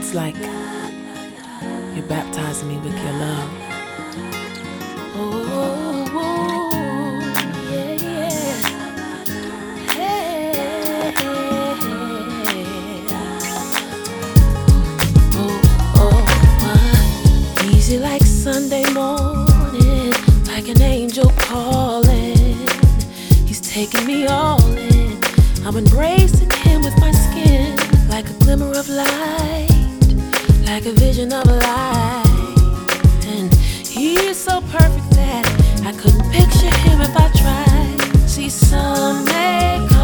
like you're baptizing me with your love. Oh, yeah, yeah. Hey, easy like Sunday morning, like an angel calling. He's taking me all in. I'm embracing him with my skin, like a glimmer of light, like a vision of light. And he is so perfect that I couldn't picture him if I tried. See, some may